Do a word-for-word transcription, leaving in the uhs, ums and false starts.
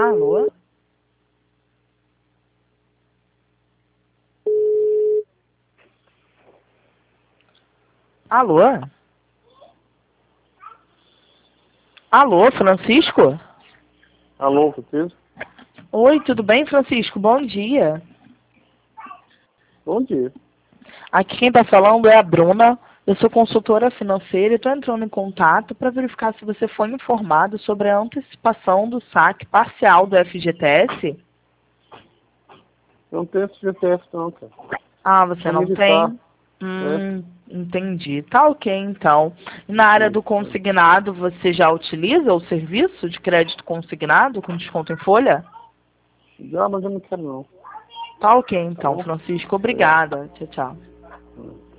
Alô? Alô? Alô, Francisco? Alô, Francisco? Oi, tudo bem, Francisco? Bom dia. Bom dia. Aqui quem está falando é a Bruna. Eu sou consultora financeira e estou entrando em contato para verificar se você foi informado sobre a antecipação do saque parcial do F G T S. Eu não tenho esse G T F não, cara. Ah, você Sou não militar. tem? Hum, entendi. Tá ok, então. E na área do consignado, você já utiliza o serviço de crédito consignado com desconto em folha? Já, mas eu não quero não. Tá ok, Tá então, bom? Francisco. Obrigado. Obrigada. Tchau, tchau. Hum.